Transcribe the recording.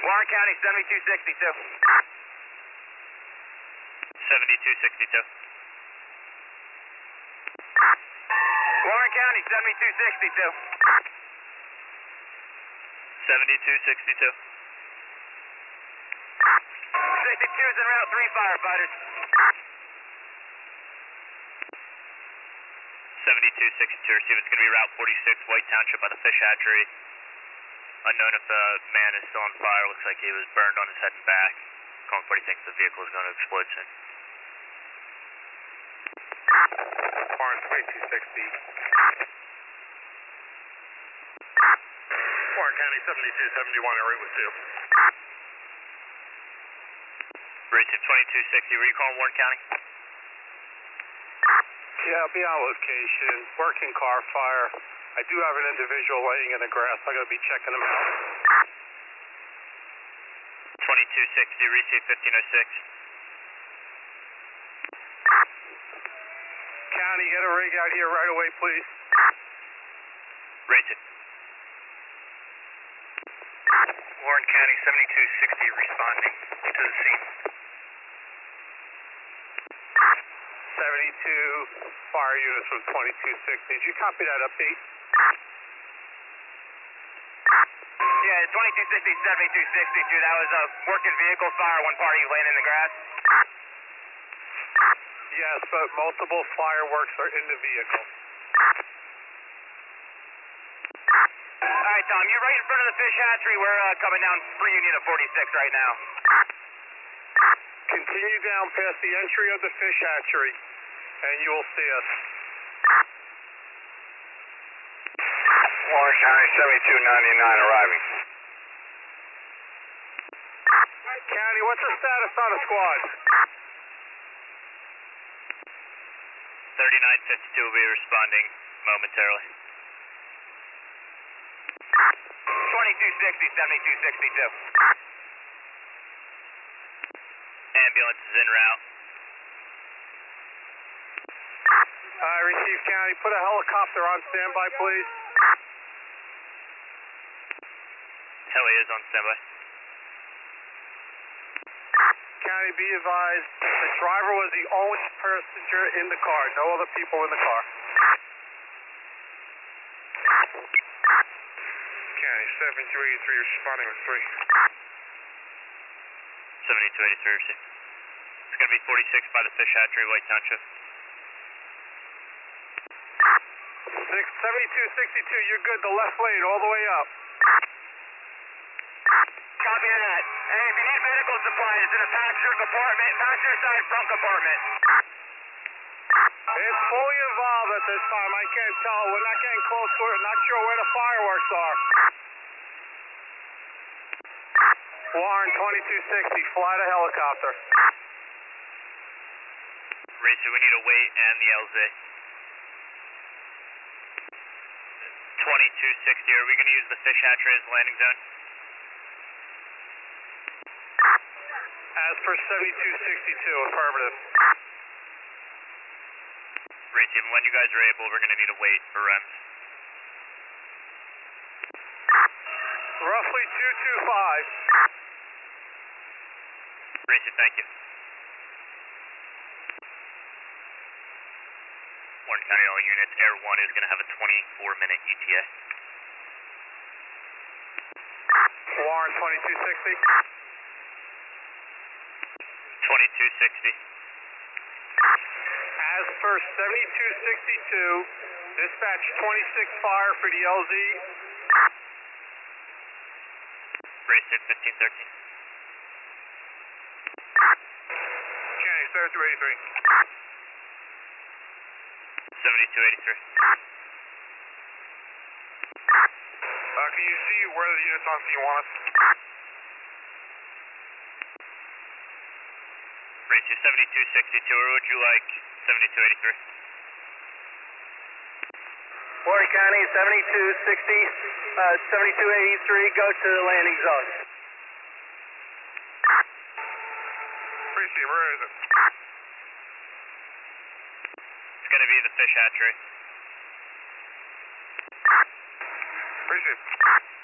Warren County, 7262. 7262. Warren County, 7262. 7262. 62 is en route, 3 firefighters. 7262, receive it's going to be Route 46, White Township by the fish hatchery. Unknown if the man is still on fire. Looks like he was burned on his head and back. Calling 40 thinks the vehicle is going to explode soon. Warren 2260. Warren County 7271, area with 2. Receive 2260, were you calling Warren County? Yeah, I'll be on location. Working car fire. I do have an individual laying in the grass. I'm going to be checking him out. 2260, receive 1506. County, get a rig out here right away, please. Receive. Warren County, 7260, responding to the scene. 72 fire units from 2260. Did you copy that update? Yeah, 2260, 7262. That was a working vehicle fire. One party laying in the grass. Yes, but multiple fireworks are in the vehicle. All right, Tom, you're right in front of the fish hatchery. We're coming down Free Union at 46 right now. Continue down past the entry of the fish hatchery, and you will see us. Warren County, 7299 arriving. County, what's the status on the squad? 3952 will be responding momentarily. 2260, 7262. Ambulance is en route. Receive County. Put a helicopter on standby, please. Heli is on standby. County, be advised, the driver was the only passenger in the car. No other people in the car. County, 7283 responding with 3. 7283 receive. It's going to be 46 by the fish hatchery, White Township. 7262, you're good. The left lane, all the way up. Copy that. Hey, if you need medical supplies, it's in a passenger compartment, passenger side front compartment. It's fully involved at this time. I can't tell. We're not getting close to it. Not sure where the fireworks are. Warren 2260, fly the helicopter. Racer, we need a weight and the LZ. 2260, are we going to use the fish hatchery as landing zone? As per 7262, affirmative. Racer, when you guys are able, we're going to need a weight for REMS. Roughly 225. Racer, thank you. Warren County, all units, Air 1 is going to have a 24-minute ETA. Warren 2260. 2260. As per 7262, dispatch 26 fire for the LZ. Racer, 1513. County 7283. 7283. Can you see where the units on scene want us? Racer, 7262, or would you like 7283? Warren County, 7260, 7283, go to the landing zone. Appreciate it. Where is it? It's going to be the fish hatchery. Appreciate it.